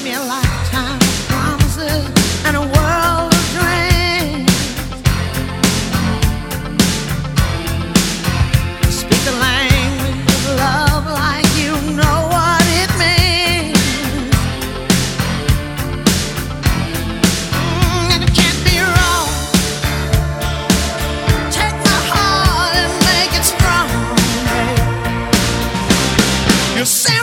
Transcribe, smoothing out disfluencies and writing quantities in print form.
me a lifetime of promises and a world of dreams. Speak the language of love like you know what it means. And it can't be wrong. Take my heart and make it strong. You say